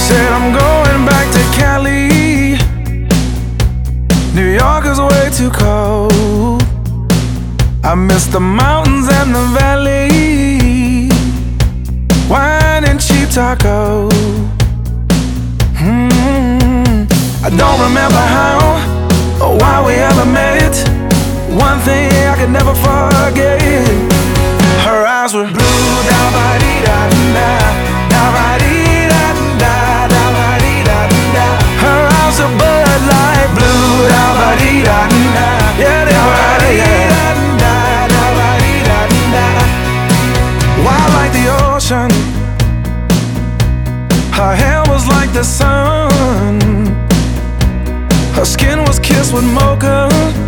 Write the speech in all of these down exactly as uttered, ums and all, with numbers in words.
Said I'm going back to Cali. New York is way too cold. I miss the mountains and the valley, wine and cheap tacos. mm. I don't remember how or why we ever met. One thing I could never forget, her eyes were blue, da ba dee da da, da ba dee da da, da ba dee da da. Her eyes are Bud Light blue, da ba dee da da, yeah they were, yeah. Da ba dee da da. Wild like the ocean, her hair was like the sun, her skin was kissed with mocha.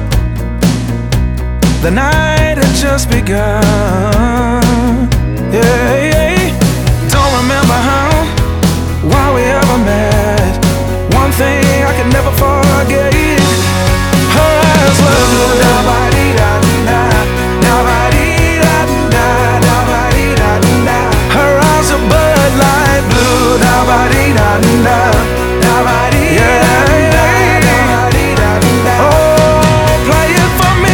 The night had just begun. Yeah, yeah. Don't remember how, why we ever met. One thing I could never forget, her eyes were blue, da ba dee da da, da ba dee da da, da ba dee da da. Her eyes are Bud Light blue, da ba dee da da, da ba dee da da, da ba dee da da. Oh, play it for me.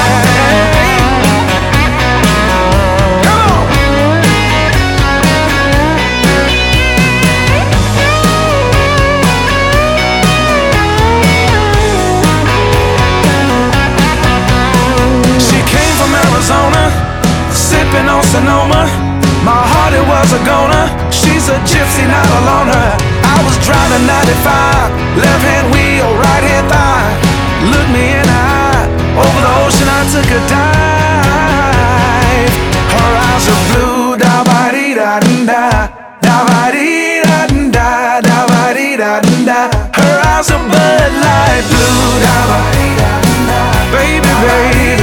Sipping on Sonoma, my heart it was a goner. She's a gypsy, not a loner. I was driving ninety-five, left hand wheel, right hand thigh. Look me in the eye, over the ocean I took a dive. Her eyes are blue, da ba dee da da, da ba dee da da, da ba dee da da. Her eyes are Bud Light blue, da ba dee da da. Baby, baby.